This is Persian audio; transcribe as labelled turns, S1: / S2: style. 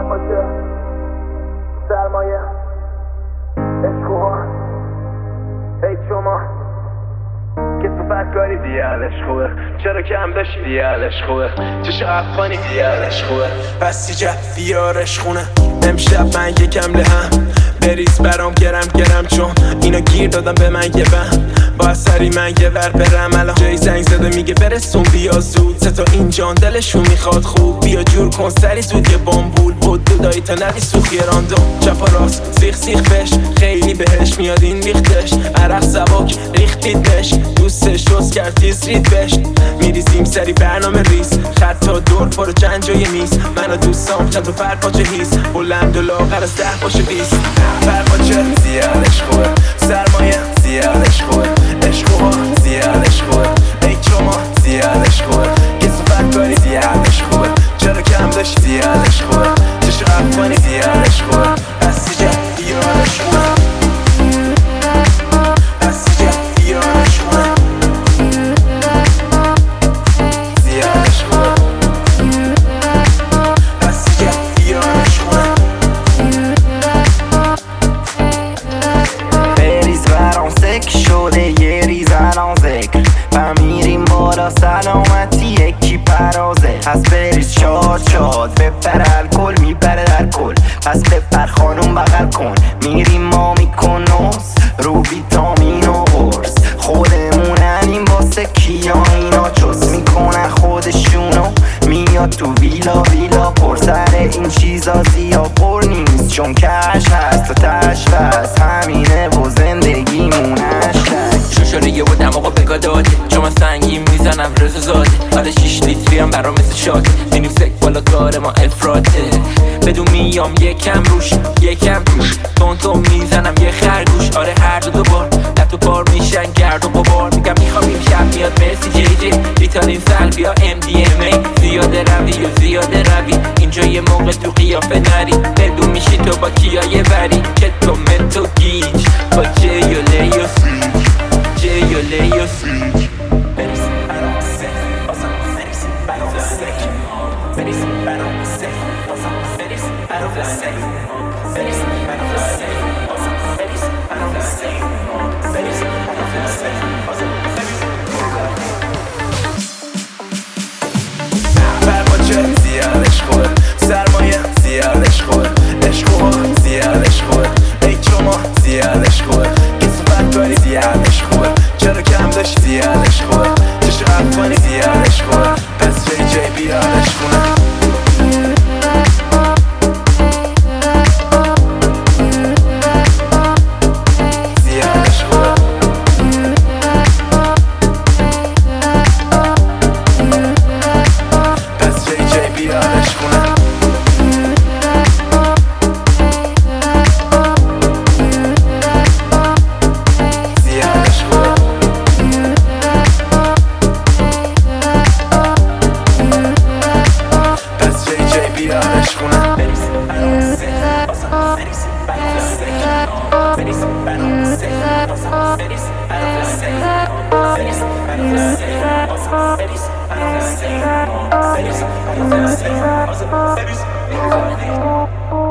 S1: باشه سرمایه عشقوها هیچ شما که تو فکاری دیالش خوبه چرا کم داشتی دیالش خوبه چشو افغانی دیالش خوبه پس یه بیارش خونه امشب من یکم لهم بریز برام گرم چون اینا گیر دادم به من یه بهم با سری من یه ور برم الان جای زنگ زده میگه برسون بیا زود سه تا اینجان دلشون میخواد خوب بیا جور کن سری زود یه بامبول بود دودایی تا نوی سوخی راندم چپ و راست سیخ بش خیلی بهش میاد این ریختش عرق سبک ریختیدش دوستش دوست کرد تیز رید بش میریزیم سری برنامه ریز خطا دور پارو چند جای میز من و دوستام چند تا پرپاچه هیز بلند و لاغر از 10 باشه 20 پرپاچه زیادش خوبه سرمایه زیادش خوبه عشقوها زیادش خوبه ایچوما زیادش خوبه کسو فکاری زیادش خوبه چرا کم داشت زیادش خوبه چشو افغانی زیادش خوبه از یه بیارش خوبه
S2: سلامتی یکی پرازه پس بریز چاد بپر الکل میپره در کل پس بپر خانوم بغل کن میریم ما میکنوس رو ویتامین و قرص خودموننیم واسه کیا اینا چوس میکنن خودشونو میاد تو ویلا پر سر این چیزا زیاد پر نیست چون کش هست و تش بس همینه و زندگیمونش
S3: شوشوریه و دماغو بگاه داده چون من سنگیم میزنم رزو زاده حالا 6 لیتری هم برام مثل شاده میریم سک بالا کار ما افراته بدون میام یکم روش تون میزنم یه خرگوش آره هر دو بار تو بار میشن گرد و غبار میگم میخوام شب میاد مرسی جی ریتالین سلبیا MDMA زیاده روی اینجا یه موقع تو قیافه نری بدون میشی تو با کیای بری که تو متو گیج با جیوله و سیج
S1: زیادش خوبه سرمایه زیادش خوبه عشقوها زیادش خوبه ایچوما زیادش خوبه کسو فکاری زیادش خوبه چرا کم داشت زیادش خوبه چشو افغانی زیادش خوبه پس جی بیادش خونه
S4: Feliz,